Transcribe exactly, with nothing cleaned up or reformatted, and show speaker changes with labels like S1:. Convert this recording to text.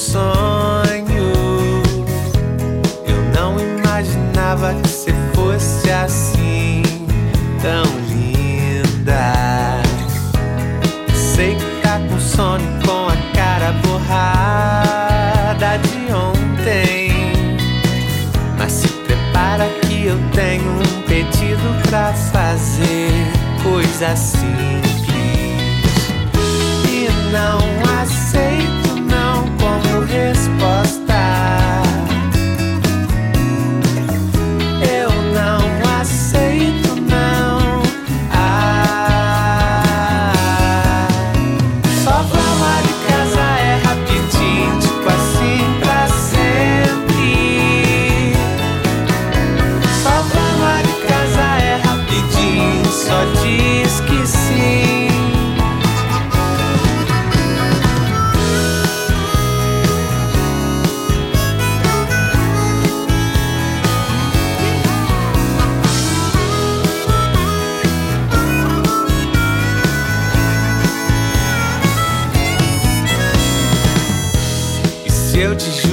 S1: sonho. Eu não imaginava que você fosse assim, tão linda. Sei que tá com sono e com a cara borrada de ontem, mas se prepara que eu tenho um pedido pra fazer. Coisa simples, e não aceito não como resposta. Eu não aceito não. Ah, só falar de casa é rapidinho, tipo assim pra sempre. Só falar de casa é rapidinho, só diz que sim. E se eu te